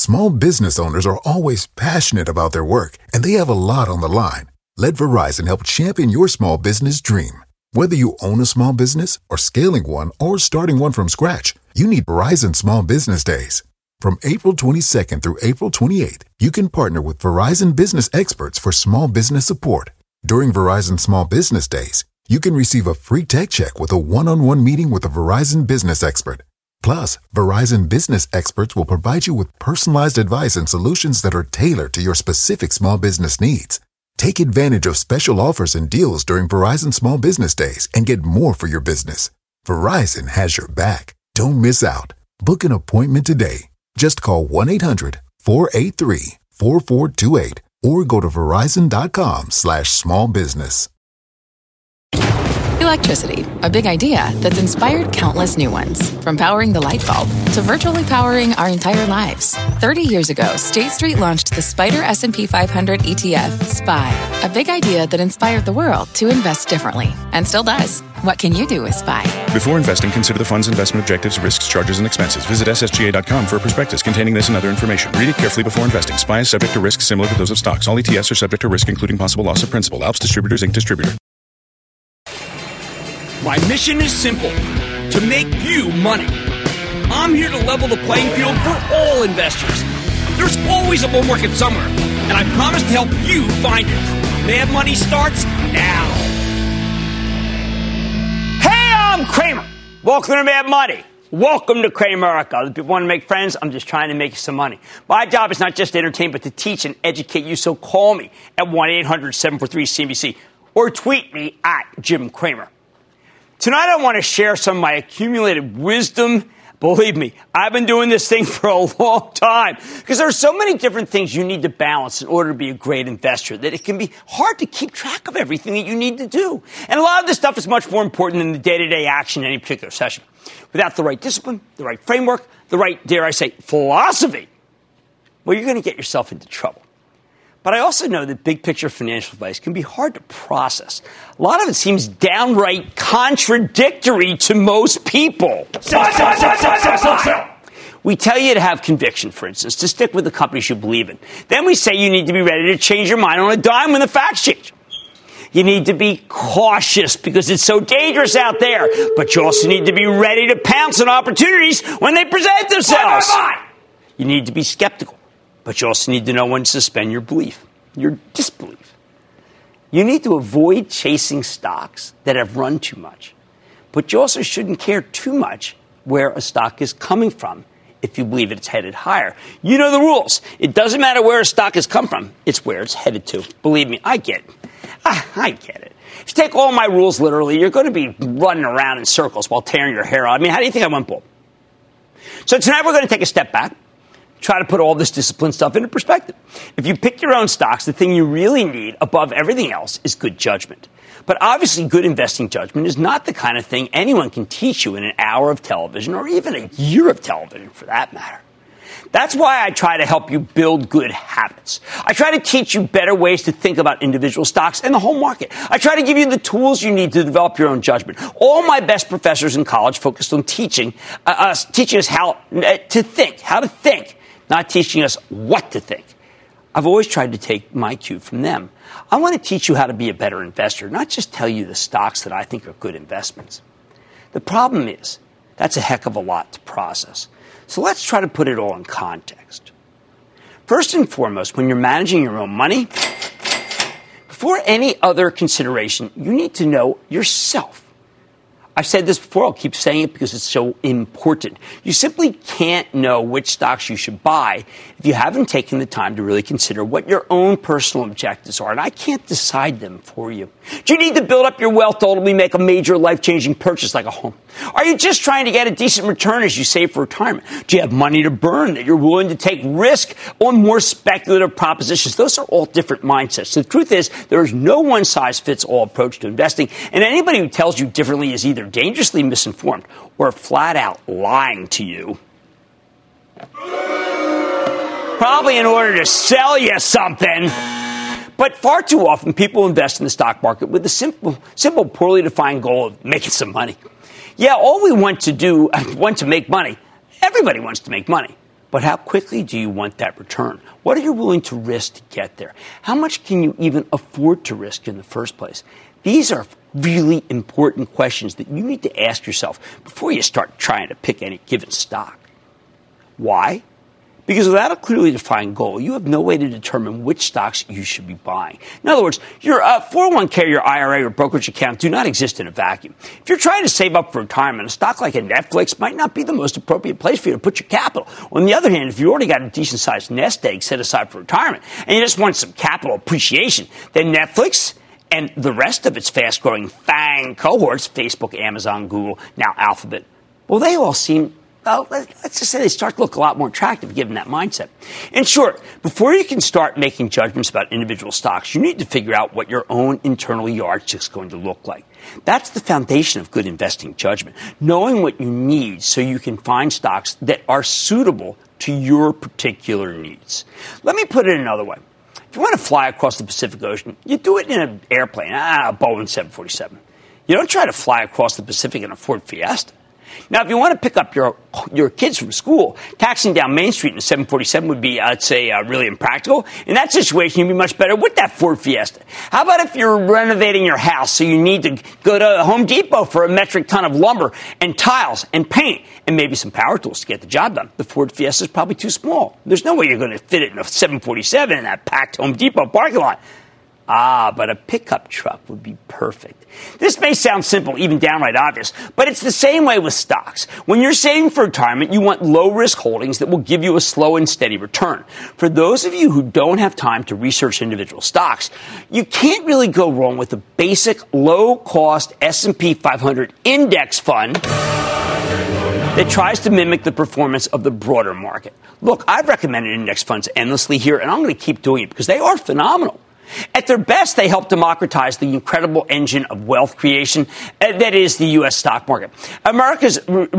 Small business owners are always passionate about their work, and they have a lot on the line. Let Verizon help champion your small business dream. Whether you own a small business or scaling one or starting one from scratch, you need Verizon Small Business Days. From April 22nd through April 28th, you can partner with Verizon business experts for small business support. During Verizon Small Business Days, you can receive a free tech check with a one-on-one meeting with a Verizon business expert. Plus, Verizon business experts will provide you with personalized advice and solutions that are tailored to your specific small business needs. Take advantage of special offers and deals during Verizon Small Business Days and get more for your business. Verizon has your back. Don't miss out. Book an appointment today. Just call 1-800-483-4428 or go to verizon.com/smallbusiness. Electricity, a big idea that's inspired countless new ones. From powering the light bulb to virtually powering our entire lives. 30 years ago, State Street launched the Spider S&P 500 ETF, SPY. A big idea that inspired the world to invest differently. And still does. What can you do with SPY? Before investing, consider the fund's investment objectives, risks, charges, and expenses. Visit ssga.com for a prospectus containing this and other information. Read it carefully before investing. SPY is subject to risks similar to those of stocks. All ETFs are subject to risk, including possible loss of principal. Alps Distributors, Inc. Distributor. My mission is simple: to make you money. I'm here to level the playing field for all investors. There's always a bull market somewhere, and I promise to help you find it. Mad Money starts now. Hey, I'm Cramer. Welcome to Mad Money. Welcome to Cramerica. Other people want to make friends. I'm just trying to make you some money. My job is not just to entertain, but to teach and educate you. So call me at 1-800-743-CNBC or tweet me at Jim Cramer. Tonight, I want to share some of my accumulated wisdom. Believe me, I've been doing this thing for a long time because there are so many different things you need to balance in order to be a great investor that it can be hard to keep track of everything that you need to do. And a lot of this stuff is much more important than the day-to-day action in any particular session. Without the right discipline, the right framework, the right, dare I say, philosophy, well, you're going to get yourself into trouble. But I also know that big-picture financial advice can be hard to process. A lot of it seems downright contradictory to most people. We tell you to have conviction, for instance, to stick with the companies you believe in. Then we say you need to be ready to change your mind on a dime when the facts change. You need to be cautious because it's so dangerous out there. But you also need to be ready to pounce on opportunities when they present themselves. You need to be skeptical. But you also need to know when to suspend your belief, your disbelief. You need to avoid chasing stocks that have run too much. But you also shouldn't care too much where a stock is coming from if you believe it's headed higher. You know the rules. It doesn't matter where a stock has come from. It's where it's headed to. Believe me, I get it. I get it. If you take all my rules literally, you're going to be running around in circles while tearing your hair out. I mean, how do you think I went bull? So tonight we're going to take a step back. Try to put all this discipline stuff into perspective. If you pick your own stocks, the thing you really need above everything else is good judgment. But obviously, good investing judgment is not the kind of thing anyone can teach you in an hour of television or even a year of television, for that matter. That's why I try to help you build good habits. I try to teach you better ways to think about individual stocks and the whole market. I try to give you the tools you need to develop your own judgment. All my best professors in college focused on teaching us how to think, not teaching us what to think. I've always tried to take my cue from them. I want to teach you how to be a better investor, not just tell you the stocks that I think are good investments. The problem is, that's a heck of a lot to process. So let's try to put it all in context. First and foremost, when you're managing your own money, before any other consideration, you need to know yourself. I've said this before. I'll keep saying it because it's so important. You simply can't know which stocks you should buy if you haven't taken the time to really consider what your own personal objectives are. And I can't decide them for you. Do you need to build up your wealth to ultimately make a major life-changing purchase like a home? Are you just trying to get a decent return as you save for retirement? Do you have money to burn that you're willing to take risk on more speculative propositions? Those are all different mindsets. So the truth is, there is no one-size-fits-all approach to investing, and anybody who tells you differently is either dangerously misinformed or flat out lying to you. Probably in order to sell you something. But far too often, people invest in the stock market with the simple, poorly defined goal of making some money. Yeah, all we want to make money. Everybody wants to make money. But how quickly do you want that return? What are you willing to risk to get there? How much can you even afford to risk in the first place? These are really important questions that you need to ask yourself before you start trying to pick any given stock. Why? Because without a clearly defined goal, you have no way to determine which stocks you should be buying. In other words, your 401k, your IRA, or brokerage account do not exist in a vacuum. If you're trying to save up for retirement, a stock like a Netflix might not be the most appropriate place for you to put your capital. On the other hand, if you already got a decent-sized nest egg set aside for retirement and you just want some capital appreciation, then Netflix and the rest of its fast-growing FANG cohorts, Facebook, Amazon, Google, now Alphabet, well, they all seem... well, let's just say they start to look a lot more attractive given that mindset. In short, before you can start making judgments about individual stocks, you need to figure out what your own internal yardstick is going to look like. That's the foundation of good investing judgment, knowing what you need so you can find stocks that are suitable to your particular needs. Let me put it another way. If you want to fly across the Pacific Ocean, you do it in an airplane, a Boeing 747. You don't try to fly across the Pacific in a Ford Fiesta. Now, if you want to pick up your kids from school, taxiing down Main Street in a 747 would be, I'd say, really impractical. In that situation, you'd be much better with that Ford Fiesta. How about if you're renovating your house, so you need to go to Home Depot for a metric ton of lumber and tiles and paint and maybe some power tools to get the job done? The Ford Fiesta is probably too small. There's no way you're going to fit it in a 747 in that packed Home Depot parking lot. But a pickup truck would be perfect. This may sound simple, even downright obvious, but it's the same way with stocks. When you're saving for retirement, you want low-risk holdings that will give you a slow and steady return. For those of you who don't have time to research individual stocks, you can't really go wrong with a basic, low-cost S&P 500 index fund that tries to mimic the performance of the broader market. Look, I've recommended index funds endlessly here, and I'm going to keep doing it because they are phenomenal. At their best, they help democratize the incredible engine of wealth creation that is the U.S. stock market. America's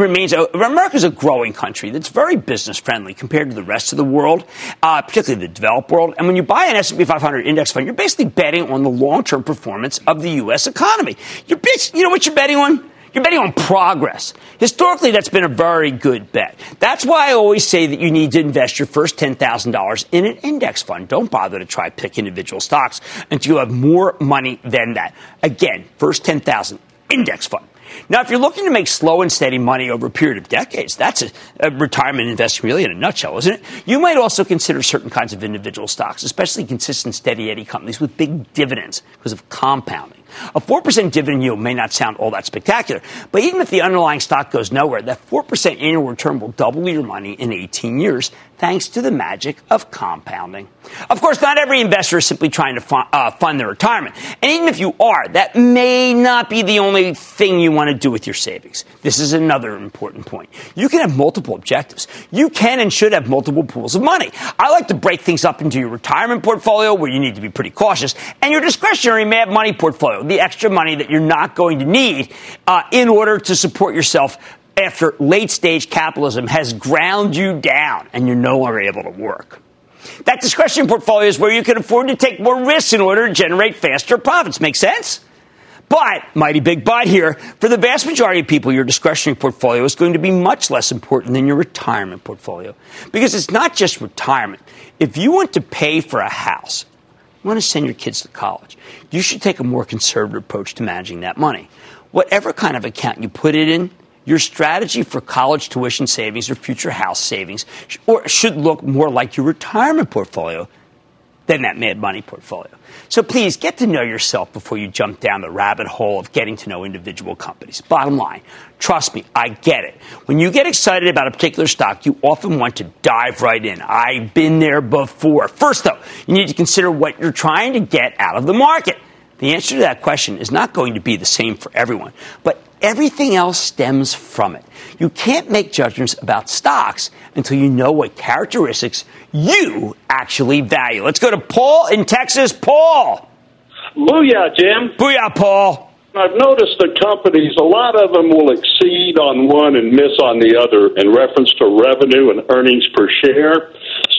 a growing country that's very business-friendly compared to the rest of the world, particularly the developed world. And when you buy an S&P 500 index fund, you're basically betting on the long-term performance of the U.S. economy. You know what you're betting on? You're betting on progress. Historically, that's been a very good bet. That's why I always say that you need to invest your first $10,000 in an index fund. Don't bother to try pick individual stocks until you have more money than that. Again, first $10,000 index fund. Now, if you're looking to make slow and steady money over a period of decades, that's a retirement investment really in a nutshell, isn't it? You might also consider certain kinds of individual stocks, especially consistent, steady Eddie companies with big dividends because of compounding. A 4% dividend yield may not sound all that spectacular, but even if the underlying stock goes nowhere, that 4% annual return will double your money in 18 years, thanks to the magic of compounding. Of course, not every investor is simply trying to fund their retirement. And even if you are, that may not be the only thing you want to do with your savings. This is another important point. You can have multiple objectives. You can and should have multiple pools of money. I like to break things up into your retirement portfolio, where you need to be pretty cautious, and your discretionary mad money portfolio, the extra money that you're not going to need in order to support yourself after late-stage capitalism has ground you down and you're no longer able to work. That discretionary portfolio is where you can afford to take more risks in order to generate faster profits. Make sense? But, mighty big but here, for the vast majority of people, your discretionary portfolio is going to be much less important than your retirement portfolio. Because it's not just retirement. If you want to pay for a house, you want to send your kids to college, you should take a more conservative approach to managing that money. Whatever kind of account you put it in, your strategy for college tuition savings or future house savings should look more like your retirement portfolio than that mad money portfolio. So please get to know yourself before you jump down the rabbit hole of getting to know individual companies. Bottom line, trust me, I get it. When you get excited about a particular stock, you often want to dive right in. I've been there before. First, though, you need to consider what you're trying to get out of the market. The answer to that question is not going to be the same for everyone, but everything else stems from it. You can't make judgments about stocks until you know what characteristics you actually value. Let's go to Paul in Texas. Paul. Booyah, Jim. Booyah, Paul. I've noticed the companies, a lot of them will exceed on one and miss on the other in reference to revenue and earnings per share.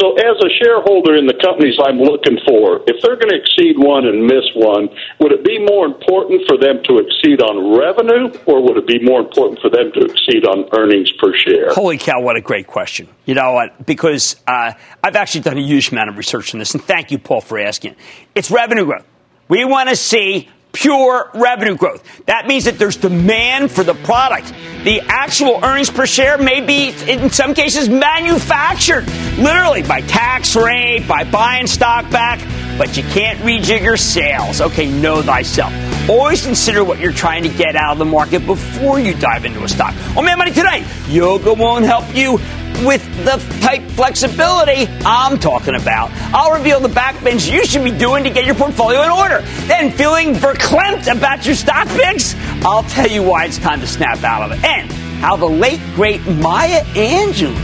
So as a shareholder in the companies I'm looking for, if they're going to exceed one and miss one, would it be more important for them to exceed on revenue, or would it be more important for them to exceed on earnings per share? Holy cow, what a great question. You know what? Because I've actually done a huge amount of research on this, and thank you, Paul, for asking. It's revenue growth. We want to see pure revenue growth. That means that there's demand for the product. The actual earnings per share may be, in some cases, manufactured, literally by tax rate, by buying stock back, but you can't rejigger sales. Okay, know thyself. Always consider what you're trying to get out of the market before you dive into a stock. On Mad Money today, yoga won't help you with the type flexibility I'm talking about. I'll reveal the backbends you should be doing to get your portfolio in order. Then, feeling verklempt about your stock picks? I'll tell you why it's time to snap out of it. And how the late, great Maya Angelou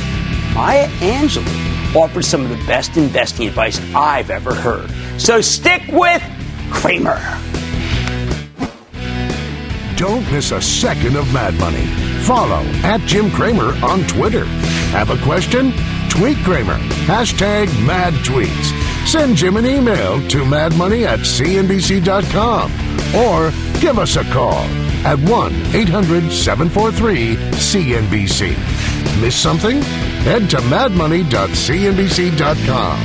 offered some of the best investing advice I've ever heard. So stick with Cramer. Don't miss a second of Mad Money. Follow @Jim Cramer on Twitter. Have a question? Tweet Cramer. #MadTweets. Send Jim an email to madmoney@cnbc.com or give us a call at 1-800-743-CNBC. Miss something? Head to madmoney.cnbc.com.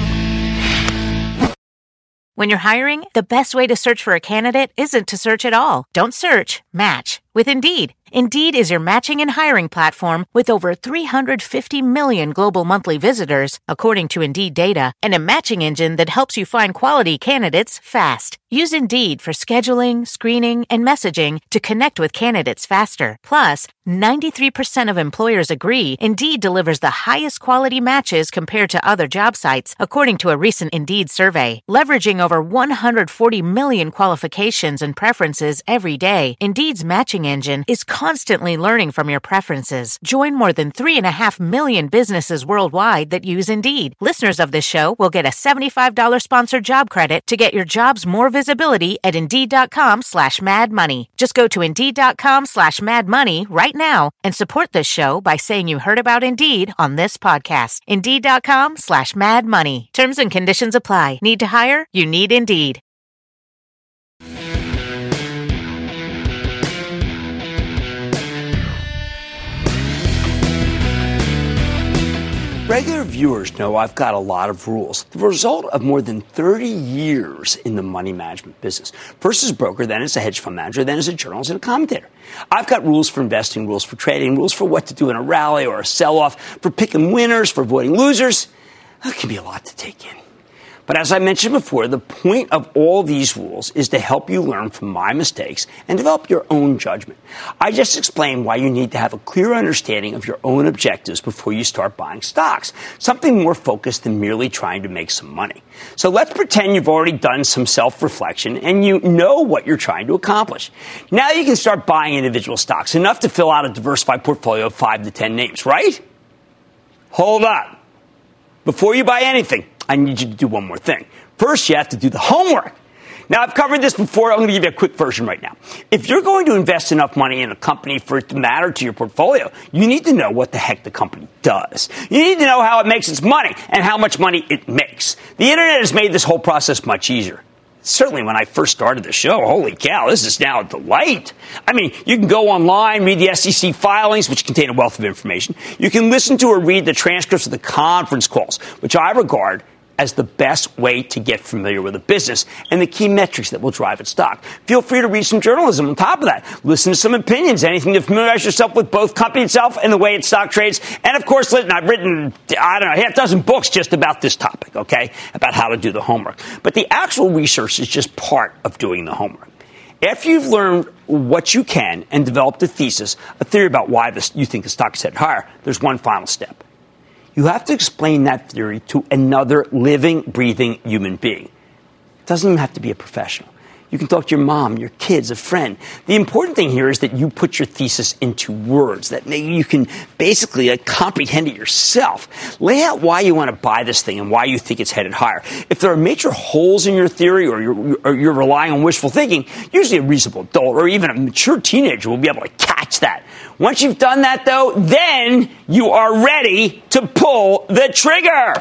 When you're hiring, the best way to search for a candidate isn't to search at all. Don't search, match with Indeed. Indeed is your matching and hiring platform with over 350 million global monthly visitors, according to Indeed data, and a matching engine that helps you find quality candidates fast. Use Indeed for scheduling, screening, and messaging to connect with candidates faster. Plus, 93% of employers agree Indeed delivers the highest quality matches compared to other job sites, according to a recent Indeed survey. Leveraging over 140 million qualifications and preferences every day, Indeed's matching engine is constantly learning from your preferences. Join more than 3.5 million businesses worldwide that use Indeed. Listeners of this show will get a $75 sponsored job credit to get your jobs more visibility at Indeed.com/madmoney. Just go to Indeed.com/madmoney right now and support this show by saying you heard about Indeed on this podcast. Indeed.com/madmoney. Terms and conditions apply. Need to hire? You need Indeed. Regular viewers know I've got a lot of rules, the result of more than 30 years in the money management business. First as a broker, then as a hedge fund manager, then as a journalist and a commentator. I've got rules for investing, rules for trading, rules for what to do in a rally or a sell-off, for picking winners, for avoiding losers. That can be a lot to take in. But as I mentioned before, the point of all these rules is to help you learn from my mistakes and develop your own judgment. I just explained why you need to have a clear understanding of your own objectives before you start buying stocks, something more focused than merely trying to make some money. So let's pretend you've already done some self-reflection and you know what you're trying to accomplish. Now you can start buying individual stocks, enough to fill out a diversified portfolio of 5 to 10 names, right? Hold on. Before you buy anything, I need you to do one more thing. First, you have to do the homework. Now, I've covered this before. I'm going to give you a quick version right now. If you're going to invest enough money in a company for it to matter to your portfolio, you need to know what the heck the company does. You need to know how it makes its money and how much money it makes. The Internet has made this whole process much easier. Certainly when I first started the show, holy cow, this is now a delight. I mean, you can go online, read the SEC filings, which contain a wealth of information. You can listen to or read the transcripts of the conference calls, which I regard as the best way to get familiar with a business and the key metrics that will drive its stock. Feel free to read some journalism on top of that. Listen to some opinions, anything to familiarize yourself with both company itself and the way its stock trades. And, of course, listen, I've written, half a dozen books just about this topic, okay, about how to do the homework. But the actual research is just part of doing the homework. After you've learned what you can and developed a thesis, a theory about why you think the stock is headed higher, there's one final step. You have to explain that theory to another living, breathing human being. It doesn't even have to be a professional. You can talk to your mom, your kids, a friend. The important thing here is that you put your thesis into words, that you can basically comprehend it yourself. Lay out why you want to buy this thing and why you think it's headed higher. If there are major holes in your theory or you're relying on wishful thinking, usually a reasonable adult or even a mature teenager will be able to catch that. Once you've done that, though, then you are ready to pull the trigger.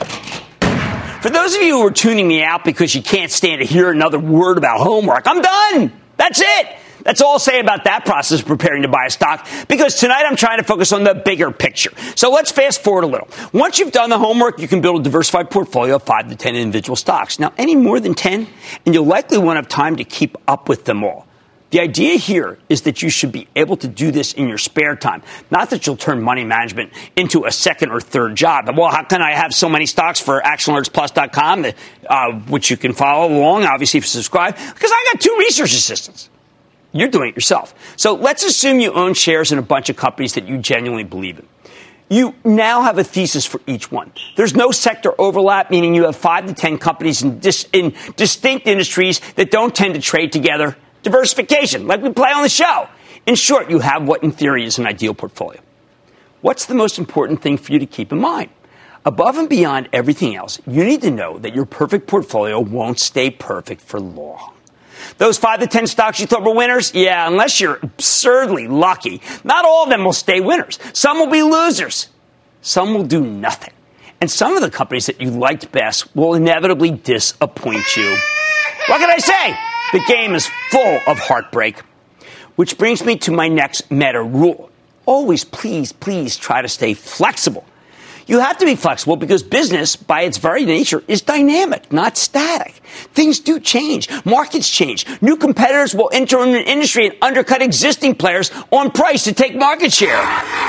For those of you who are tuning me out because you can't stand to hear another word about homework, I'm done. That's it. That's all I'll say about that process of preparing to buy a stock, because tonight I'm trying to focus on the bigger picture. So let's fast forward a little. Once you've done the homework, you can build a diversified portfolio of 5 to 10 individual stocks. Now, any more than 10, and you'll likely won't have time to keep up with them all. The idea here is that you should be able to do this in your spare time, not that you'll turn money management into a second or third job. Well, how can I have so many stocks for ActionAlertsPlus.com, which you can follow along, obviously, if you subscribe? Because I got 2 research assistants. You're doing it yourself. So let's assume you own shares in a bunch of companies that you genuinely believe in. You now have a thesis for each one. There's no sector overlap, meaning you have 5 to 10 companies in distinct industries that don't tend to trade together. Diversification, like we play on the show. In short, you have what in theory is an ideal portfolio. What's the most important thing for you to keep in mind? Above and beyond everything else, you need to know that your perfect portfolio won't stay perfect for long. Those 5 to 10 stocks you thought were winners? Yeah, unless you're absurdly lucky. Not all of them will stay winners. Some will be losers. Some will do nothing. And some of the companies that you liked best will inevitably disappoint you. What can I say? The game is full of heartbreak. Which brings me to my next meta rule. Always, please try to stay flexible. You have to be flexible because business, by its very nature, is dynamic, not static. Things do change. Markets change. New competitors will enter an industry and undercut existing players on price to take market share.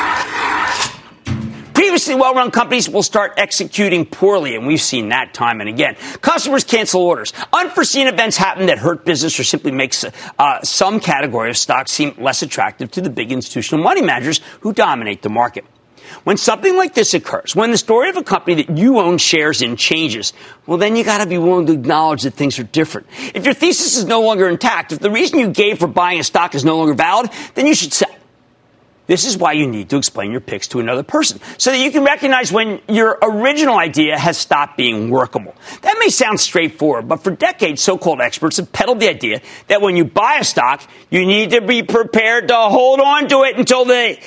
Previously well-run companies will start executing poorly, and we've seen that time and again. Customers cancel orders. Unforeseen events happen that hurt business or simply makes some category of stocks seem less attractive to the big institutional money managers who dominate the market. When something like this occurs, when the story of a company that you own shares in changes, well, then you got to be willing to acknowledge that things are different. If your thesis is no longer intact, if the reason you gave for buying a stock is no longer valid, then you should sell. This is why you need to explain your picks to another person, so that you can recognize when your original idea has stopped being workable. That may sound straightforward, but for decades, so-called experts have peddled the idea that when you buy a stock, you need to be prepared to hold on to it until the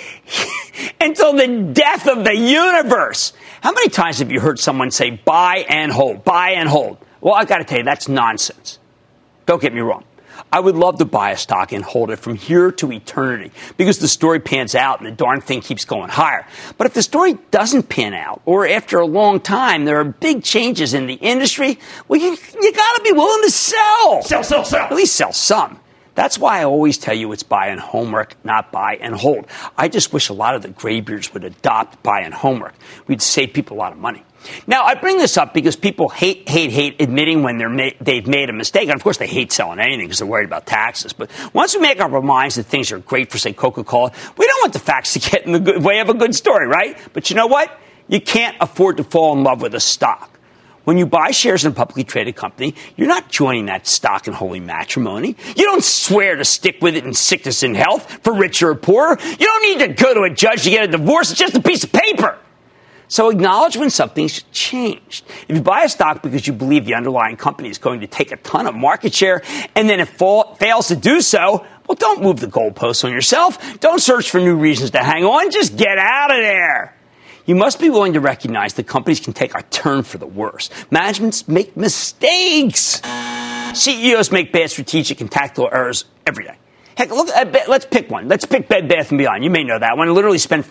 death of the universe. How many times have you heard someone say, buy and hold, buy and hold? Well, I've got to tell you, that's nonsense. Don't get me wrong. I would love to buy a stock and hold it from here to eternity because the story pans out and the darn thing keeps going higher. But if the story doesn't pan out, or after a long time there are big changes in the industry, well, you got to be willing to sell. Sell. At least sell some. That's why I always tell you it's buy and homework, not buy and hold. I just wish a lot of the graybeards would adopt buy and homework. We'd save people a lot of money. Now, I bring this up because people hate admitting when they've made a mistake. And, of course, they hate selling anything because they're worried about taxes. But once we make up our minds that things are great for, say, Coca-Cola, we don't want the facts to get in the way of a good story, right? But you know what? You can't afford to fall in love with a stock. When you buy shares in a publicly traded company, you're not joining that stock in holy matrimony. You don't swear to stick with it in sickness and health, for richer or poorer. You don't need to go to a judge to get a divorce. It's just a piece of paper. So acknowledge when something's changed. If you buy a stock because you believe the underlying company is going to take a ton of market share, and then it fails to do so, well, don't move the goalposts on yourself. Don't search for new reasons to hang on. Just get out of there. You must be willing to recognize that companies can take a turn for the worse. Managements make mistakes. CEOs make bad strategic and tactical errors every day. Heck, look, let's pick one. Let's pick Bed Bath & Beyond. You may know that one. It literally spent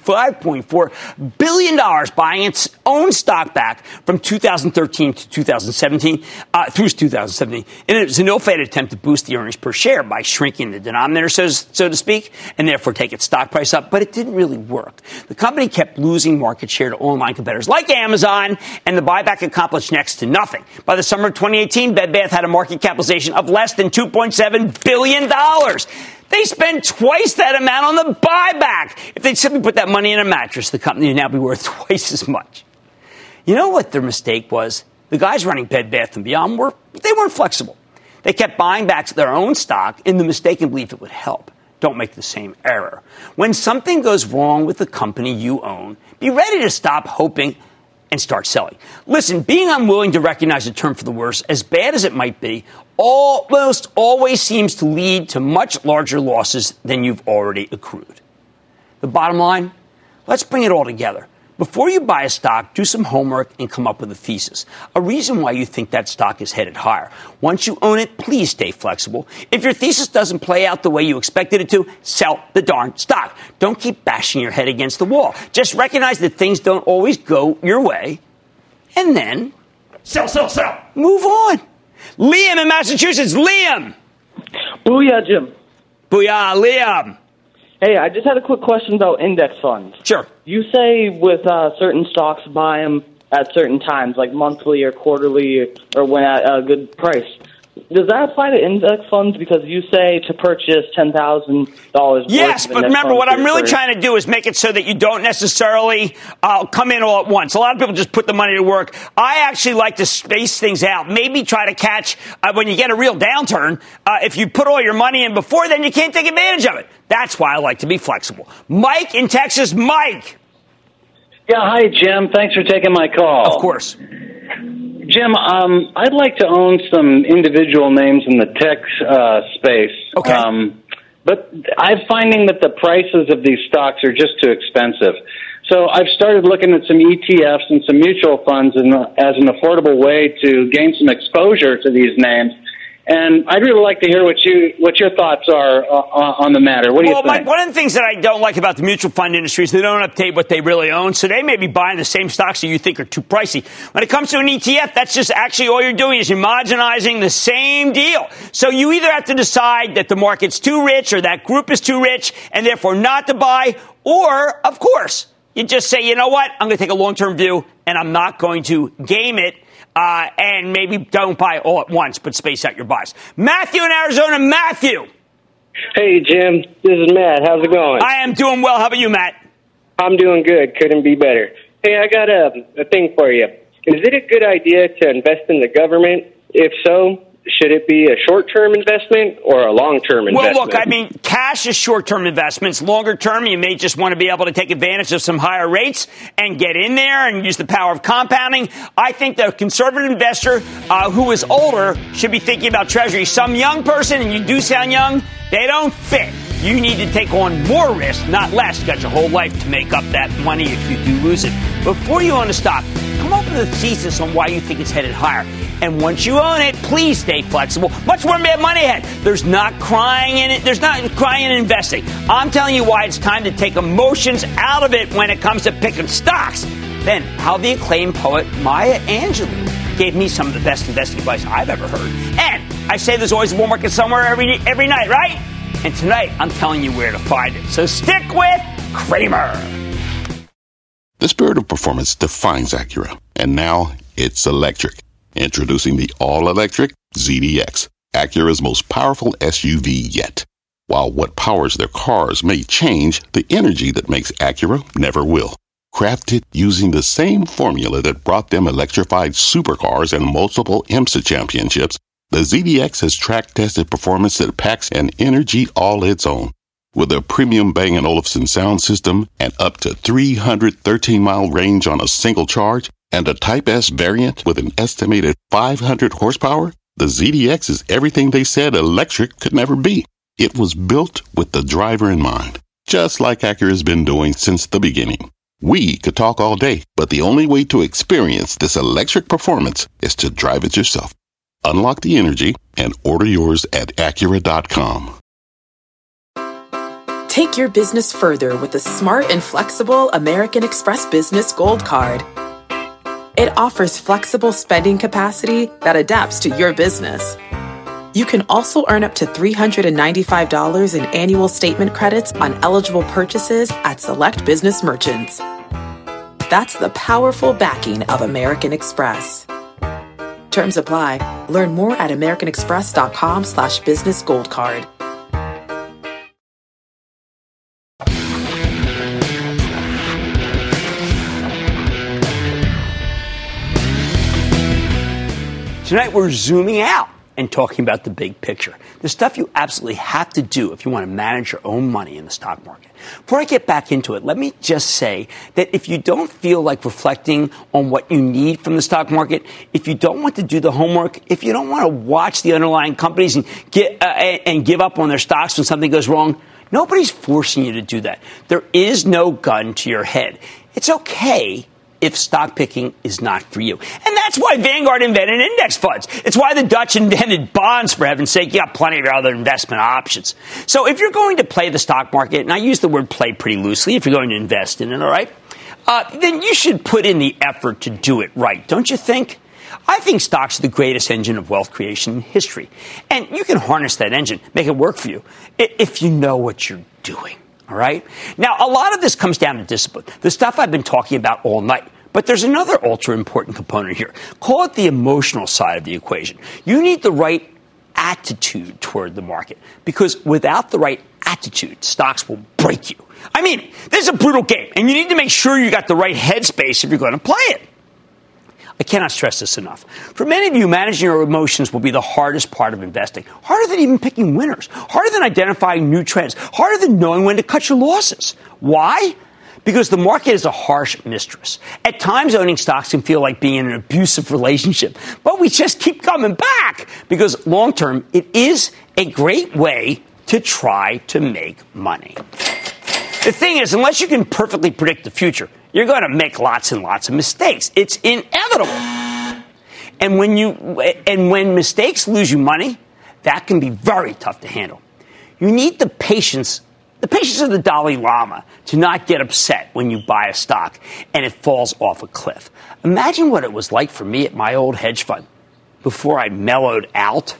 $5.4 billion buying its own stock back from 2013 to 2017, through 2017. And it was an ill-fated attempt to boost the earnings per share by shrinking the denominator, so to speak, and therefore take its stock price up. But it didn't really work. The company kept losing market share to online competitors like Amazon, and the buyback accomplished next to nothing. By the summer of 2018, Bed Bath had a market capitalization of less than $2.7 billion. They spend twice that amount on the buyback. If they'd simply put that money in a mattress, the company would now be worth twice as much. You know what their mistake was? The guys running Bed Bath & Beyond weren't flexible. They kept buying back their own stock in the mistaken belief it would help. Don't make the same error. When something goes wrong with the company you own, be ready to stop hoping and start selling. Listen, being unwilling to recognize a turn for the worse, as bad as it might be, almost always seems to lead to much larger losses than you've already accrued. The bottom line, let's bring it all together. Before you buy a stock, do some homework and come up with a thesis, a reason why you think that stock is headed higher. Once you own it, please stay flexible. If your thesis doesn't play out the way you expected it to, sell the darn stock. Don't keep bashing your head against the wall. Just recognize that things don't always go your way, and then sell. Move on. Liam in Massachusetts. Liam. Booyah, Jim. Booyah, Liam. Hey, I just had a quick question about index funds. Sure. You say with certain stocks, buy them at certain times, like monthly or quarterly, or when at a good price. Does that apply to index funds? Because you say to purchase $10,000. Yes, but remember, what I'm really trying to do is make it so that you don't necessarily come in all at once. A lot of people just put the money to work. I actually like to space things out. Maybe try to catch when you get a real downturn. If you put all your money in before, then you can't take advantage of it. That's why I like to be flexible. Mike in Texas. Mike. Yeah, hi, Jim. Thanks for taking my call. Of course. Jim, I'd like to own some individual names in the tech space. Okay. But I'm finding that the prices of these stocks are just too expensive. So I've started looking at some ETFs and some mutual funds as an affordable way to gain some exposure to these names. And I'd really like to hear what your thoughts are on the matter. What do you think? Mike, one of the things that I don't like about the mutual fund industry is they don't update what they really own. So they may be buying the same stocks that you think are too pricey. When it comes to an ETF, that's just actually all you're doing is homogenizing the same deal. So you either have to decide that the market's too rich or that group is too rich and therefore not to buy, or, of course, you just say, you know what, I'm going to take a long-term view and I'm not going to game it. And maybe don't buy all at once, but space out your buys. Matthew in Arizona. Matthew. Hey, Jim. This is Matt. How's it going? I am doing well. How about you, Matt? I'm doing good. Couldn't be better. Hey, I got a thing for you. Is it a good idea to invest in the government? If so, should it be a short-term investment or a long-term investment? Well, look, I mean, cash is short-term investments. Longer-term, you may just want to be able to take advantage of some higher rates and get in there and use the power of compounding. I think the conservative investor who is older should be thinking about Treasury. Some young person, and you do sound young, they don't fit. You need to take on more risk, not less. You got your whole life to make up that money if you do lose it. Before you own a stock, come up with a thesis on why you think it's headed higher. And once you own it, please stay flexible. Much more Mad Money ahead. There's not crying in it. There's not crying in investing. I'm telling you why it's time to take emotions out of it when it comes to picking stocks. Then, how the acclaimed poet Maya Angelou gave me some of the best investing advice I've ever heard. And I say there's always a bull market somewhere every night, right? And tonight, I'm telling you where to find it. So stick with Cramer. The spirit of performance defines Acura. And now, it's electric. Introducing the all-electric ZDX, Acura's most powerful SUV yet. While what powers their cars may change, the energy that makes Acura never will. Crafted using the same formula that brought them electrified supercars and multiple IMSA championships, the ZDX has track-tested performance that packs an energy all its own. With a premium Bang & Olufsen sound system and up to 313-mile range on a single charge, and a Type S variant with an estimated 500 horsepower, the ZDX is everything they said electric could never be. It was built with the driver in mind, just like Acura's been doing since the beginning. We could talk all day, but the only way to experience this electric performance is to drive it yourself. Unlock the energy and order yours at Acura.com. Take your business further with the smart and flexible American Express Business Gold Card. It offers flexible spending capacity that adapts to your business. You can also earn up to $395 in annual statement credits on eligible purchases at select business merchants. That's the powerful backing of American Express. Terms apply. Learn more at americanexpress.com/business gold card. Tonight, we're zooming out and talking about the big picture, the stuff you absolutely have to do if you want to manage your own money in the stock market. Before I get back into it, let me just say that if you don't feel like reflecting on what you need from the stock market, if you don't want to do the homework, if you don't want to watch the underlying companies and give up on their stocks when something goes wrong, nobody's forcing you to do that. There is no gun to your head. It's okay if stock picking is not for you. And that's why Vanguard invented index funds. It's why the Dutch invented bonds, for heaven's sake. You got plenty of other investment options. So if you're going to play the stock market, and I use the word play pretty loosely, if you're going to invest in it, all right, then you should put in the effort to do it right, don't you think? I think stocks are the greatest engine of wealth creation in history. And you can harness that engine, make it work for you, if you know what you're doing. All right. Now, a lot of this comes down to discipline, the stuff I've been talking about all night. But there's another ultra important component here. Call it the emotional side of the equation. You need the right attitude toward the market, because without the right attitude, stocks will break you. I mean, this is a brutal game, and you need to make sure you got the right headspace if you're going to play it. I cannot stress this enough. For many of you, managing your emotions will be the hardest part of investing. Harder than even picking winners. Harder than identifying new trends. Harder than knowing when to cut your losses. Why? Because the market is a harsh mistress. At times, owning stocks can feel like being in an abusive relationship. But we just keep coming back. Because long term, it is a great way to try to make money. The thing is, unless you can perfectly predict the future, you're going to make lots and lots of mistakes. It's inevitable. And when mistakes lose you money, that can be very tough to handle. You need the patience of the Dalai Lama to not get upset when you buy a stock and it falls off a cliff. Imagine what it was like for me at my old hedge fund. Before I mellowed out,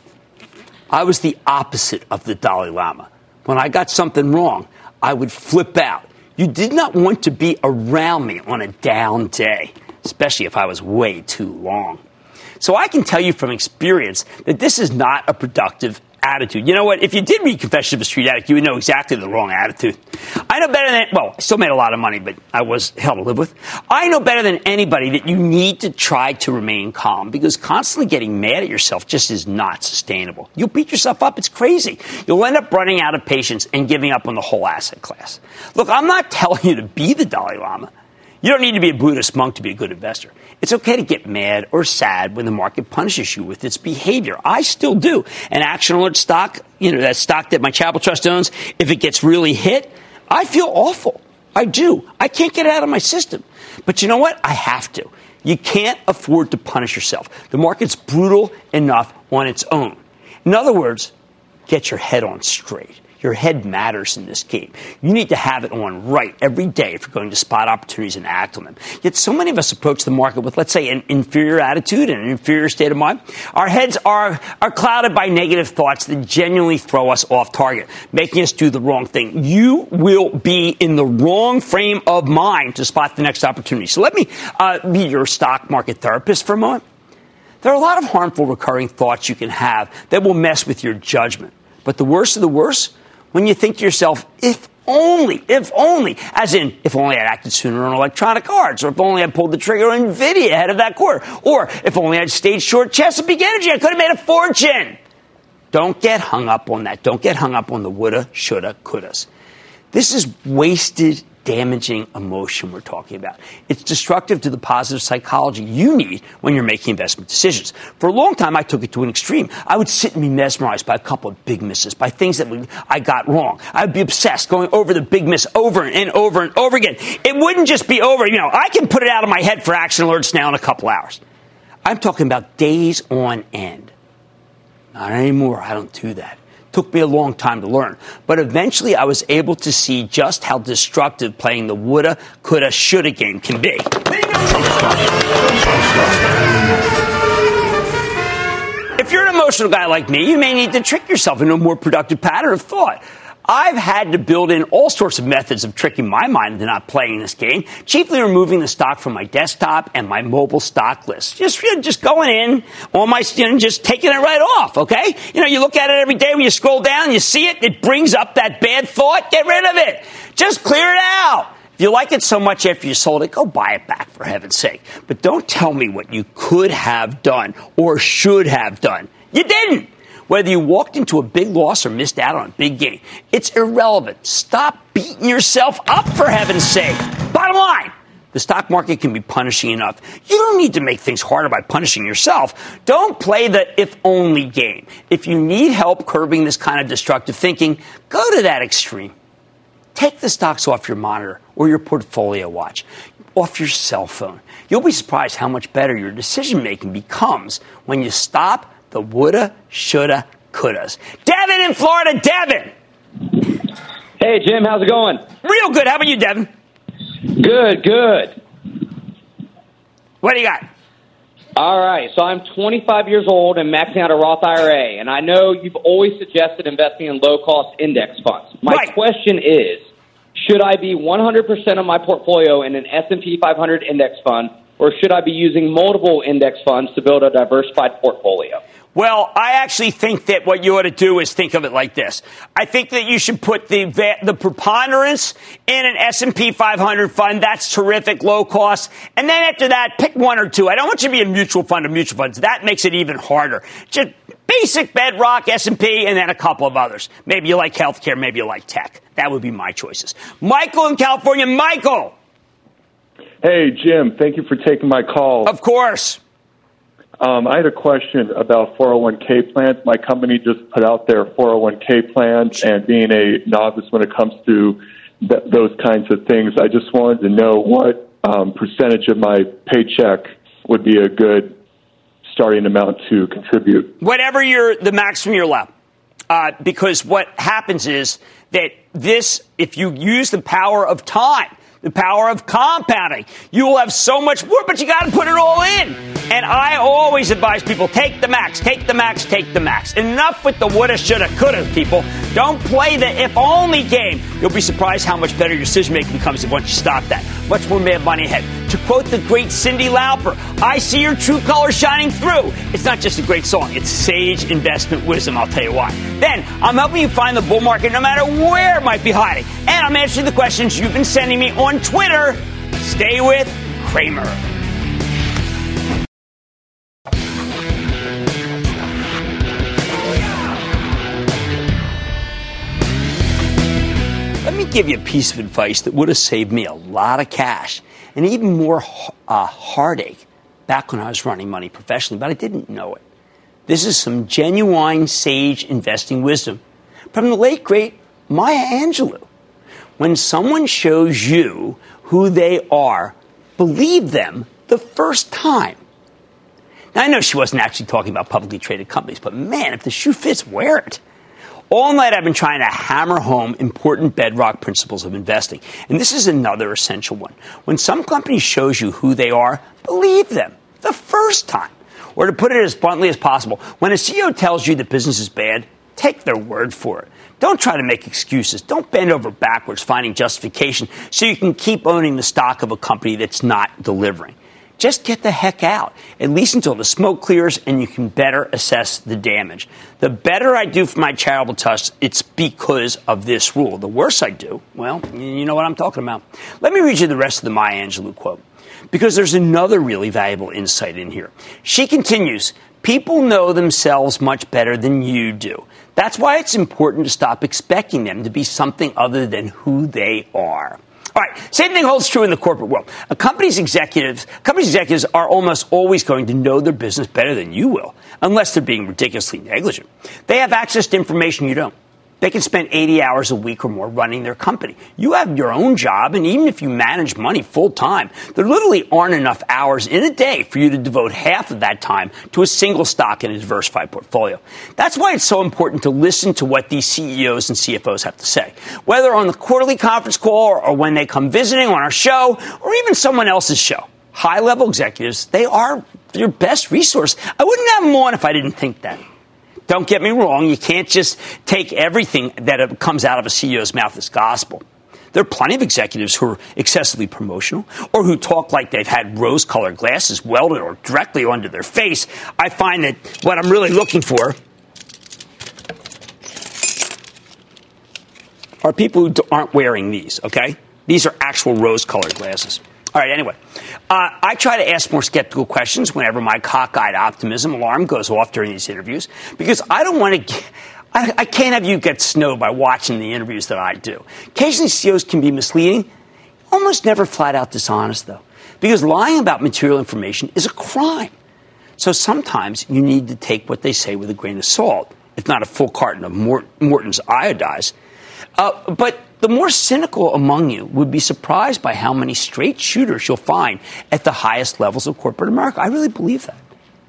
I was the opposite of the Dalai Lama. When I got something wrong, I would flip out. You did not want to be around me on a down day, especially if I was way too long. So I can tell you from experience that this is not a productive attitude. You know what? If you did read Confessions of a Street Addict, you would know exactly the wrong attitude. I know better than, well, I still made a lot of money, but I was hell to live with. I know better than anybody that you need to try to remain calm, because constantly getting mad at yourself just is not sustainable. You'll beat yourself up. It's crazy. You'll end up running out of patience and giving up on the whole asset class. Look, I'm not telling you to be the Dalai Lama. You don't need to be a Buddhist monk to be a good investor. It's okay to get mad or sad when the market punishes you with its behavior. I still do. An Action Alert stock, that stock that my Chapel Trust owns, if it gets really hit, I feel awful. I do. I can't get it out of my system. But you know what? I have to. You can't afford to punish yourself. The market's brutal enough on its own. In other words, get your head on straight. Your head matters in this game. You need to have it on right every day if you're going to spot opportunities and act on them. Yet so many of us approach the market with, let's say, an inferior attitude and an inferior state of mind. Our heads are clouded by negative thoughts that genuinely throw us off target, making us do the wrong thing. You will be in the wrong frame of mind to spot the next opportunity. So let me be your stock market therapist for a moment. There are a lot of harmful recurring thoughts you can have that will mess with your judgment. But the worst of the worst, when you think to yourself, if only, as in, if only I'd acted sooner on Electronic Arts, or if only I pulled the trigger on NVIDIA ahead of that quarter, or if only I'd stayed short Chesapeake Energy, I could have made a fortune. Don't get hung up on that. Don't get hung up on the woulda, shoulda, couldas. This is wasted, damaging emotion we're talking about. It's destructive to the positive psychology you need when you're making investment decisions. For a long time, I took it to an extreme. I would sit and be mesmerized by a couple of big misses, by things that I got wrong. I would be obsessed, going over the big miss over and over and over again. It wouldn't just be over. I can put it out of my head for Action Alerts now in a couple hours. I'm talking about days on end. Not anymore. I don't do that. Took me a long time to learn. But eventually I was able to see just how destructive playing the woulda, coulda, shoulda game can be. If you're an emotional guy like me, you may need to trick yourself into a more productive pattern of thought. I've had to build in all sorts of methods of tricking my mind into not playing this game, chiefly removing the stock from my desktop and my mobile stock list. Just going in on my, just taking it right off, okay? You look at it every day when you scroll down, you see it, it brings up that bad thought, get rid of it. Just clear it out. If you like it so much after you sold it, go buy it back, for heaven's sake. But don't tell me what you could have done or should have done. You didn't. Whether you walked into a big loss or missed out on a big gain, it's irrelevant. Stop beating yourself up, for heaven's sake. Bottom line, the stock market can be punishing enough. You don't need to make things harder by punishing yourself. Don't play the if-only game. If you need help curbing this kind of destructive thinking, go to that extreme. Take the stocks off your monitor or your portfolio watch, off your cell phone. You'll be surprised how much better your decision-making becomes when you stop the woulda, shoulda, couldas. Devin in Florida. Devin. Hey, Jim. How's it going? Real good. How about you, Devin? Good. What do you got? All right. So I'm 25 years old and maxing out a Roth IRA. And I know you've always suggested investing in low-cost index funds. My question is, should I be 100% of my portfolio in an S&P 500 index fund, or should I be using multiple index funds to build a diversified portfolio? Well, I actually think that what you ought to do is think of it like this. I think that you should put the preponderance in an S&P 500 fund. That's terrific, low cost. And then after that, pick one or two. I don't want you to be a mutual fund of mutual funds. That makes it even harder. Just basic bedrock, S&P, and then a couple of others. Maybe you like healthcare, maybe you like tech. That would be my choices. Michael in California. Michael. Hey, Jim, thank you for taking my call. Of course. I had a question about 401k plans. My company just put out their 401k plans, and being a novice when it comes to those kinds of things, I just wanted to know what percentage of my paycheck would be a good starting amount to contribute. Whatever the maximum you're allowed. Because what happens is that if you use the power of time, the power of compounding, you will have so much more, but you got to put it all in. And I always advise people, take the max, take the max, take the max. Enough with the woulda, shoulda, coulda, people. Don't play the if-only game. You'll be surprised how much better your decision-making becomes once you stop that. Much more Mad Money ahead. To quote the great Cyndi Lauper, I see your true colors shining through. It's not just a great song. It's sage investment wisdom, I'll tell you why. Then, I'm helping you find the bull market no matter where it might be hiding. And I'm answering the questions you've been sending me on Twitter. Stay with Cramer. Let me give you a piece of advice that would have saved me a lot of cash and even more heartache back when I was running money professionally, but I didn't know it. This is some genuine sage investing wisdom from the late, great Maya Angelou. When someone shows you who they are, believe them the first time. Now, I know she wasn't actually talking about publicly traded companies, but man, if the shoe fits, wear it. All night I've been trying to hammer home important bedrock principles of investing. And this is another essential one. When some company shows you who they are, believe them the first time. Or to put it as bluntly as possible, when a CEO tells you that business is bad, take their word for it. Don't try to make excuses. Don't bend over backwards finding justification so you can keep owning the stock of a company that's not delivering. Just get the heck out, at least until the smoke clears and you can better assess the damage. The better I do for my charitable trust, it's because of this rule. The worse I do, well, you know what I'm talking about. Let me read you the rest of the Maya Angelou quote, because there's another really valuable insight in here. She continues, people know themselves much better than you do. That's why it's important to stop expecting them to be something other than who they are. All right, same thing holds true in the corporate world. A company's executives are almost always going to know their business better than you will, unless they're being ridiculously negligent. They have access to information you don't. They can spend 80 hours a week or more running their company. You have your own job, and even if you manage money full time, there literally aren't enough hours in a day for you to devote half of that time to a single stock in a diversified portfolio. That's why it's so important to listen to what these CEOs and CFOs have to say, whether on the quarterly conference call or when they come visiting on our show or even someone else's show. High-level executives, they are your best resource. I wouldn't have them on if I didn't think that. Don't get me wrong, you can't just take everything that comes out of a CEO's mouth as gospel. There are plenty of executives who are excessively promotional or who talk like they've had rose-colored glasses welded or directly onto their face. I find that what I'm really looking for are people who aren't wearing these, okay? These are actual rose-colored glasses. All right, anyway, I try to ask more skeptical questions whenever my cockeyed optimism alarm goes off during these interviews, because I don't want to I can't have you get snowed by watching the interviews that I do. Occasionally, CEOs can be misleading, almost never flat out dishonest, though, because lying about material information is a crime. So sometimes you need to take what they say with a grain of salt, if not a full carton of Morton's iodized. But the more cynical among you would be surprised by how many straight shooters you'll find at the highest levels of corporate America. I really believe that.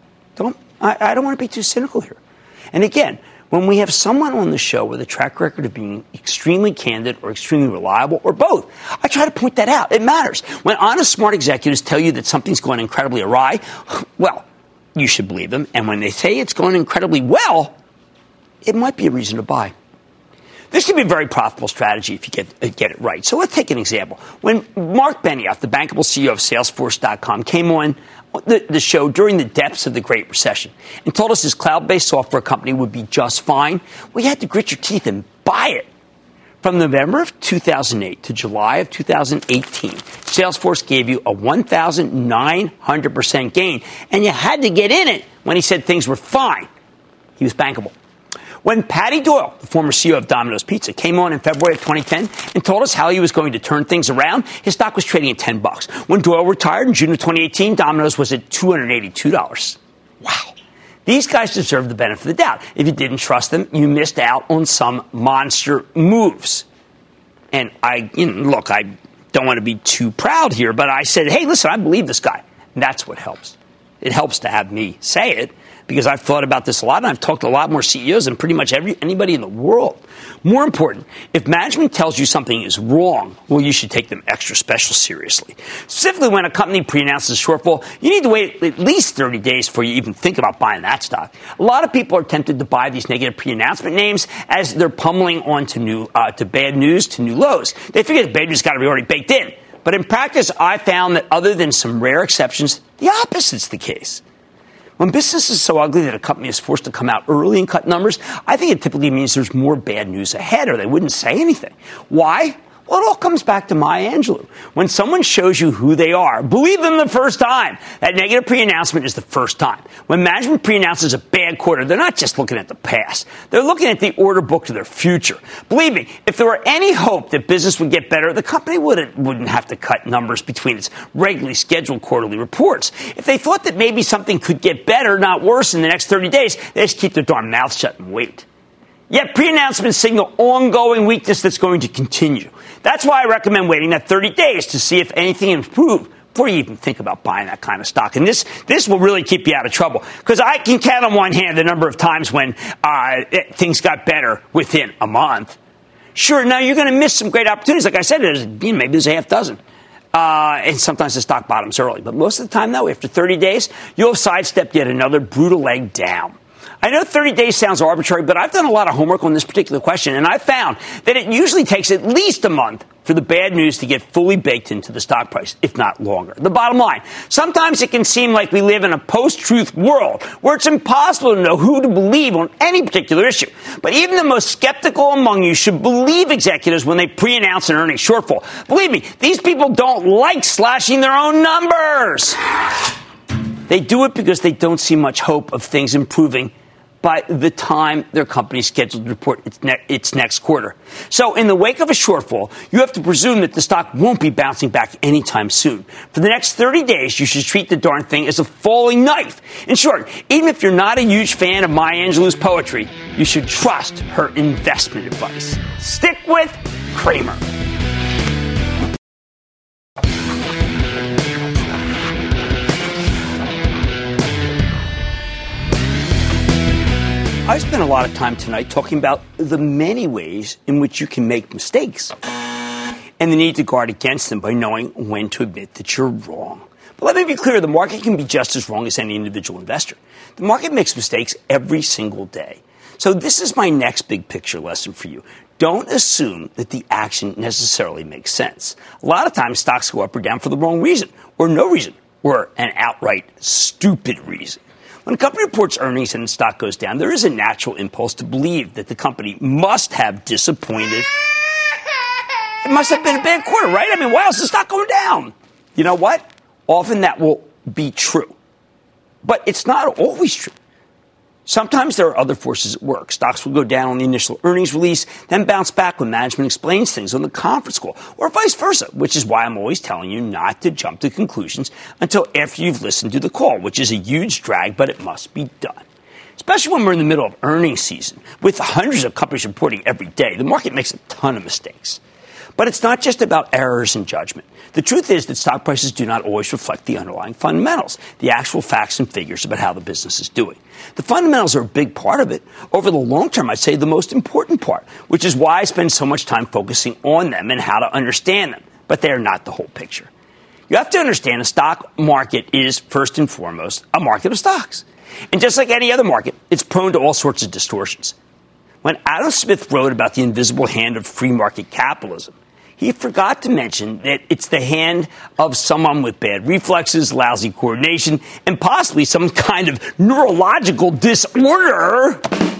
I don't want to be too cynical here. And again, when we have someone on the show with a track record of being extremely candid or extremely reliable or both, I try to point that out. It matters. When honest, smart executives tell you that something's going incredibly awry, well, you should believe them. And when they say it's going incredibly well, it might be a reason to buy. This can be a very profitable strategy if you get it right. So let's take an example. When Mark Benioff, the bankable CEO of Salesforce.com, came on the show during the depths of the Great Recession and told us his cloud-based software company would be just fine, well, you had to grit your teeth and buy it. From November of 2008 to July of 2018, Salesforce gave you a 1,900% gain, and you had to get in it when he said things were fine. He was bankable. When Patty Doyle, the former CEO of Domino's Pizza, came on in February of 2010 and told us how he was going to turn things around, his stock was trading at $10. When Doyle retired in June of 2018, Domino's was at $282. Wow. These guys deserve the benefit of the doubt. If you didn't trust them, you missed out on some monster moves. And I don't want to be too proud here, but I said, hey, listen, I believe this guy. And that's what helps. It helps to have me say it, because I've thought about this a lot, and I've talked to a lot more CEOs than pretty much anybody in the world. More important, if management tells you something is wrong, well, you should take them extra special seriously. Specifically, when a company pre-announces a shortfall, you need to wait at least 30 days before you even think about buying that stock. A lot of people are tempted to buy these negative pre-announcement names as they're pummeling on to bad news, to new lows. They figure the bad news got to be already baked in. But in practice, I found that other than some rare exceptions, the opposite's the case. When business is so ugly that a company is forced to come out early and cut numbers, I think it typically means there's more bad news ahead, or they wouldn't say anything. Why? Well, it all comes back to Maya Angelou. When someone shows you who they are, believe them the first time. That negative pre-announcement is the first time. When management pre-announces a bad quarter, they're not just looking at the past. They're looking at the order book to their future. Believe me, if there were any hope that business would get better, the company wouldn't have to cut numbers between its regularly scheduled quarterly reports. If they thought that maybe something could get better, not worse, in the next 30 days, they just keep their darn mouth shut and wait. Yet pre-announcements signal ongoing weakness that's going to continue. That's why I recommend waiting that 30 days to see if anything improved before you even think about buying that kind of stock. And this will really keep you out of trouble, because I can count on one hand the number of times when things got better within a month. Sure, now you're going to miss some great opportunities. Like I said, maybe there's a half dozen. And sometimes the stock bottoms early. But most of the time, though, after 30 days, you'll have sidestepped yet another brutal leg down. I know 30 days sounds arbitrary, but I've done a lot of homework on this particular question, and I've found that it usually takes at least a month for the bad news to get fully baked into the stock price, if not longer. The bottom line, sometimes it can seem like we live in a post-truth world where it's impossible to know who to believe on any particular issue. But even the most skeptical among you should believe executives when they pre-announce an earnings shortfall. Believe me, these people don't like slashing their own numbers. They do it because they don't see much hope of things improving by the time their company is scheduled to report its next quarter. So in the wake of a shortfall, you have to presume that the stock won't be bouncing back anytime soon. For the next 30 days, you should treat the darn thing as a falling knife. In short, even if you're not a huge fan of Maya Angelou's poetry, you should trust her investment advice. Stick with Cramer. I spent a lot of time tonight talking about the many ways in which you can make mistakes and the need to guard against them by knowing when to admit that you're wrong. But let me be clear, the market can be just as wrong as any individual investor. The market makes mistakes every single day. So this is my next big picture lesson for you. Don't assume that the action necessarily makes sense. A lot of times stocks go up or down for the wrong reason, or no reason, or an outright stupid reason. When a company reports earnings and the stock goes down, there is a natural impulse to believe that the company must have disappointed. It must have been a bad quarter, right? I mean, why else is the stock going down? You know what? Often that will be true. But it's not always true. Sometimes there are other forces at work. Stocks will go down on the initial earnings release, then bounce back when management explains things on the conference call, or vice versa, which is why I'm always telling you not to jump to conclusions until after you've listened to the call, which is a huge drag, but it must be done. Especially when we're in the middle of earnings season, with hundreds of companies reporting every day, the market makes a ton of mistakes. But it's not just about errors in judgment. The truth is that stock prices do not always reflect the underlying fundamentals, the actual facts and figures about how the business is doing. The fundamentals are a big part of it. Over the long term, I'd say the most important part, which is why I spend so much time focusing on them and how to understand them. But they are not the whole picture. You have to understand a stock market is, first and foremost, a market of stocks. And just like any other market, it's prone to all sorts of distortions. When Adam Smith wrote about the invisible hand of free market capitalism, he forgot to mention that it's the hand of someone with bad reflexes, lousy coordination, and possibly some kind of neurological disorder.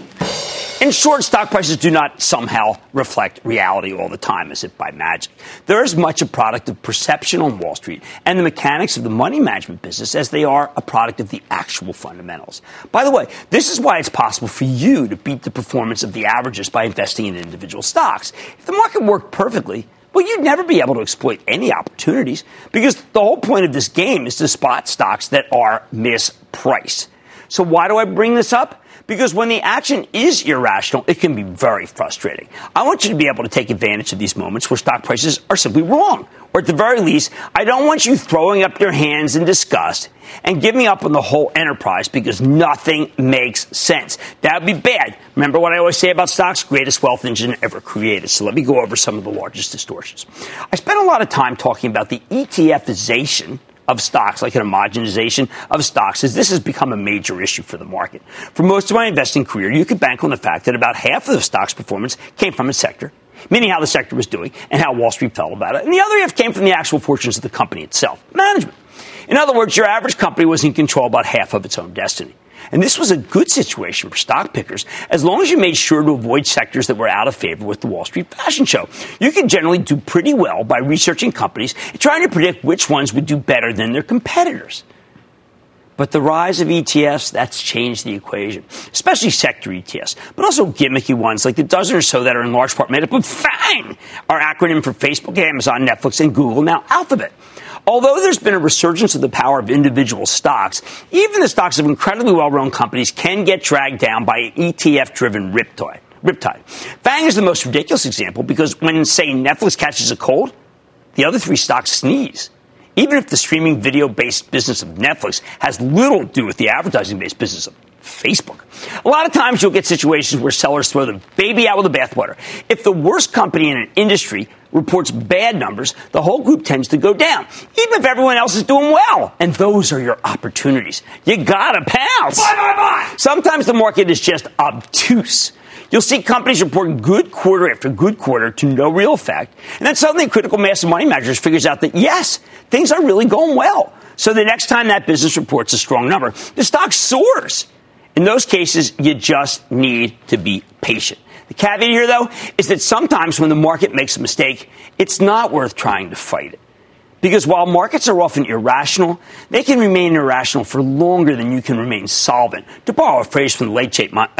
In short, stock prices do not somehow reflect reality all the time, as if by magic. They're as much a product of perception on Wall Street and the mechanics of the money management business as they are a product of the actual fundamentals. By the way, this is why it's possible for you to beat the performance of the averages by investing in individual stocks. If the market worked perfectly, well, you'd never be able to exploit any opportunities because the whole point of this game is to spot stocks that are mispriced. So why do I bring this up? Because when the action is irrational, it can be very frustrating. I want you to be able to take advantage of these moments where stock prices are simply wrong. Or at the very least, I don't want you throwing up your hands in disgust and giving up on the whole enterprise because nothing makes sense. That would be bad. Remember what I always say about stocks? Greatest wealth engine ever created. So let me go over some of the largest distortions. I spent a lot of time talking about the ETFization of stocks, like an homogenization of stocks, as this has become a major issue for the market. For most of my investing career, you could bank on the fact that about half of the stock's performance came from a sector, meaning how the sector was doing and how Wall Street felt about it. And the other half came from the actual fortunes of the company itself, management. In other words, your average company was in control about half of its own destiny. And this was a good situation for stock pickers as long as you made sure to avoid sectors that were out of favor with the Wall Street fashion show. You could generally do pretty well by researching companies and trying to predict which ones would do better than their competitors. But the rise of ETFs, that's changed the equation, especially sector ETFs, but also gimmicky ones like the dozen or so that are in large part made up of FANG, our acronym for Facebook, Amazon, Netflix, and Google, now Alphabet. Although there's been a resurgence of the power of individual stocks, even the stocks of incredibly well-run companies can get dragged down by an ETF-driven riptide. FANG is the most ridiculous example because when, say, Netflix catches a cold, the other three stocks sneeze. Even if the streaming video-based business of Netflix has little to do with the advertising-based business of Facebook. A lot of times you'll get situations where sellers throw the baby out with the bathwater. If the worst company in an industry reports bad numbers, the whole group tends to go down, even if everyone else is doing well. And those are your opportunities. You gotta pounce. Buy. Sometimes the market is just obtuse. You'll see companies report good quarter after good quarter to no real effect. And then suddenly critical mass of money managers figures out that, yes, things are really going well. So the next time that business reports a strong number, the stock soars. In those cases, you just need to be patient. The caveat here, though, is that sometimes when the market makes a mistake, it's not worth trying to fight it. Because while markets are often irrational, they can remain irrational for longer than you can remain solvent. To borrow a phrase from the late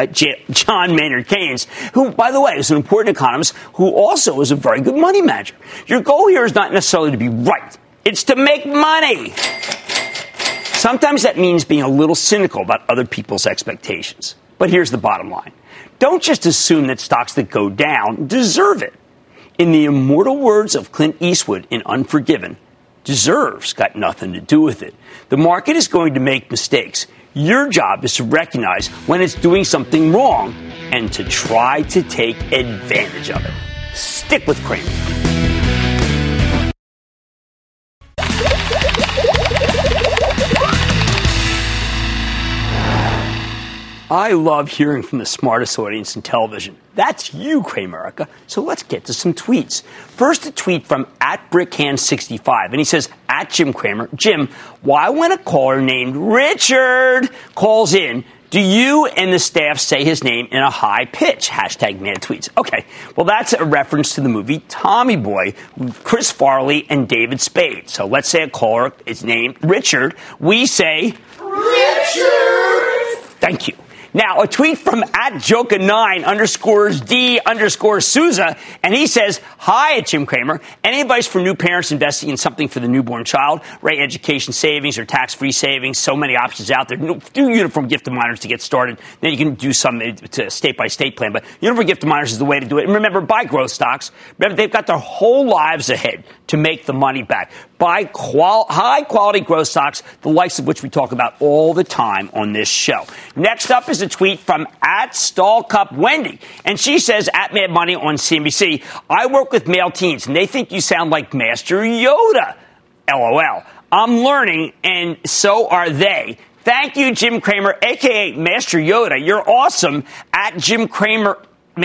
John Maynard Keynes, who, by the way, is an important economist who also is a very good money manager. Your goal here is not necessarily to be right. It's to make money. Sometimes that means being a little cynical about other people's expectations. But here's the bottom line. Don't just assume that stocks that go down deserve it. In the immortal words of Clint Eastwood in Unforgiven, deserves got nothing to do with it. The market is going to make mistakes. Your job is to recognize when it's doing something wrong and to try to take advantage of it. Stick with Cramer. I love hearing from the smartest audience in television. That's you, Cramerica. So let's get to some tweets. First, a tweet from @Brickhand65, and he says, @Jim Cramer, Jim, why when a caller named Richard calls in, Do you and the staff say his name in a high pitch? Hashtag mad tweets. Okay, well, that's a reference to the movie Tommy Boy with Chris Farley and David Spade. So let's say a caller is named Richard. We say, Richard! Thank you. Now, a tweet from @Joka9_D_Souza, and he says, hi, it's Jim Cramer. Any advice for new parents investing in something for the newborn child? Right, education savings or tax-free savings. So many options out there. Do uniform gift of minors to get started. Then you can do some to state-by-state plan. But uniform gift of minors is the way to do it. And remember, buy growth stocks. Remember, they've got their whole lives ahead to make the money back. Buy high-quality growth stocks, the likes of which we talk about all the time on this show. Next up is a tweet from @StallCupWendy. And she says, @MadMoney on CNBC, I work with male teens, and they think you sound like Master Yoda. LOL. I'm learning, and so are they. Thank you, Jim Cramer, a.k.a. Master Yoda. You're awesome. @Jim Cramer.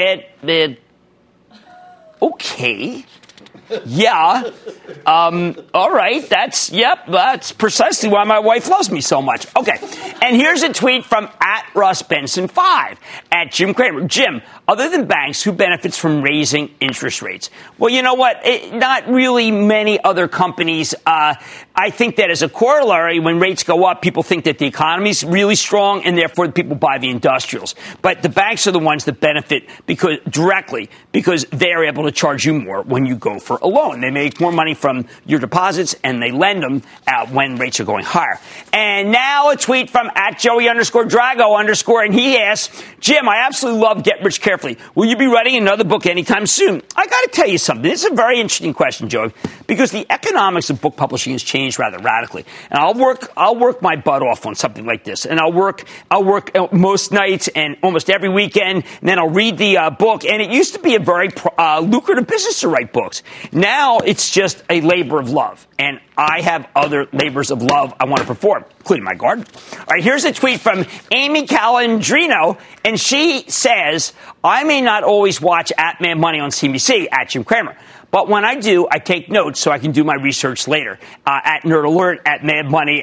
Okay. Yeah. All right. That's precisely why my wife loves me so much. Okay. And here's a tweet from @RussBenson5, @Jim Cramer. Jim, other than banks, who benefits from raising interest rates? Well, you know what? Not really many other companies. I think that as a corollary, when rates go up, people think that the economy's really strong, and therefore people buy the industrials. But the banks are the ones that benefit directly because they're able to charge you more when you go for a loan. They make more money from your deposits, and they lend them when rates are going higher. And now a tweet from @Joey_Drago_, and he asks, Jim, I absolutely love Get Rich Carefully. Will you be writing another book anytime soon? I got to tell you something. This is a very interesting question, Joey, because the economics of book publishing has changed rather radically. And I'll work my butt off on something like this, and I'll work most nights and almost every weekend, and then I'll read the book. And it used to be a very lucrative business to write books. Now it's just a labor of love, and I have other labors of love I want to perform, including my garden. All right, here's a tweet from Amy Calandrino, and she says, I may not always watch @MadMoney on CNBC, @Jim Cramer. But when I do, I take notes so I can do my research later. @NerdAlert, @MadMoney,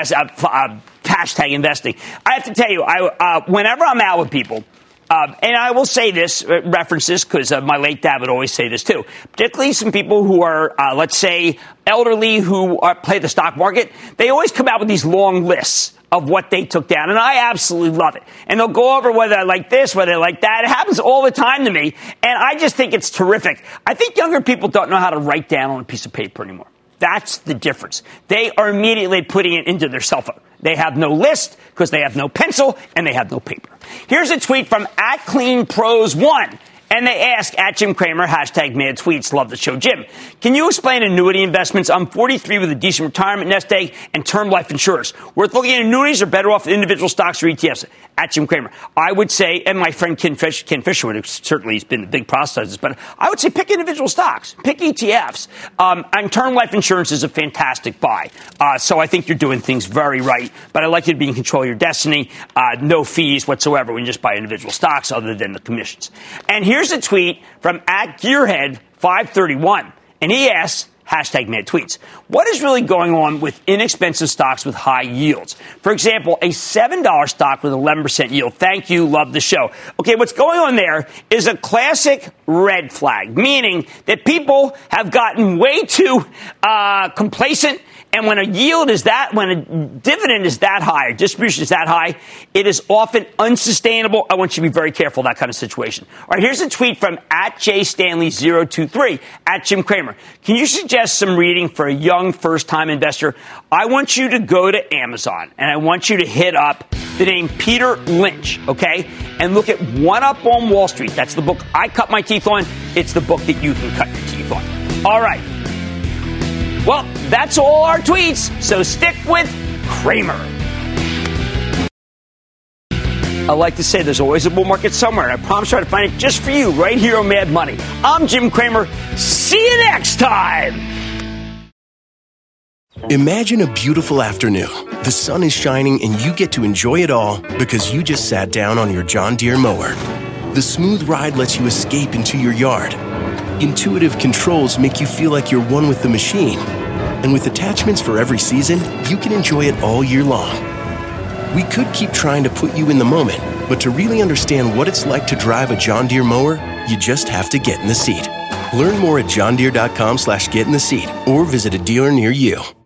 hashtag investing. I have to tell you, whenever I'm out with people, and I will say this, reference this, because my late dad would always say this too, particularly some people who are, let's say, elderly who play the stock market, they always come out with these long lists of what they took down, and I absolutely love it. And they'll go over whether I like this, whether I like that. It happens all the time to me, and I just think it's terrific. I think younger people don't know how to write down on a piece of paper anymore. That's the difference. They are immediately putting it into their cell phone. They have no list because they have no pencil and they have no paper. Here's a tweet from @CleanPros1. And they ask, @Jim Cramer, hashtag mad tweets, love the show. Jim, can you explain annuity investments? I'm 43 with a decent retirement nest egg and term life insurance. Worth looking at annuities or better off individual stocks or ETFs? @Jim Cramer. I would say, and my friend Ken Fisher would have certainly been a big proselytist, but I would say pick individual stocks, pick ETFs. And term life insurance is a fantastic buy. So I think you're doing things very right, but I'd like you to be in control of your destiny. No fees whatsoever when you just buy individual stocks other than the commissions. And here's a tweet from @Gearhead531, and he asks, hashtag mad tweets, what is really going on with inexpensive stocks with high yields? For example, a $7 stock with 11% yield. Thank you. Love the show. Okay, what's going on there is a classic red flag, meaning that people have gotten way too complacent. And when a yield is when a dividend is that high, or distribution is that high, it is often unsustainable. I want you to be very careful of that kind of situation. All right, here's a tweet from @JStanley023, @Jim Cramer. Can you suggest some reading for a young first-time investor? I want you to go to Amazon, and I want you to hit up the name Peter Lynch, okay? And look at One Up on Wall Street. That's the book I cut my teeth on. It's the book that you can cut your teeth on. All right. Well, that's all our tweets, so stick with Cramer. I like to say there's always a bull market somewhere, and I promise I'll find it just for you right here on Mad Money. I'm Jim Cramer. See you next time. Imagine a beautiful afternoon. The sun is shining, and you get to enjoy it all because you just sat down on your John Deere mower. The smooth ride lets you escape into your yard. Intuitive controls make you feel like you're one with the machine. And with attachments for every season, you can enjoy it all year long. We could keep trying to put you in the moment, but to really understand what it's like to drive a John Deere mower, you just have to get in the seat. Learn more at johndeere.com/get-in-the-seat or visit a dealer near you.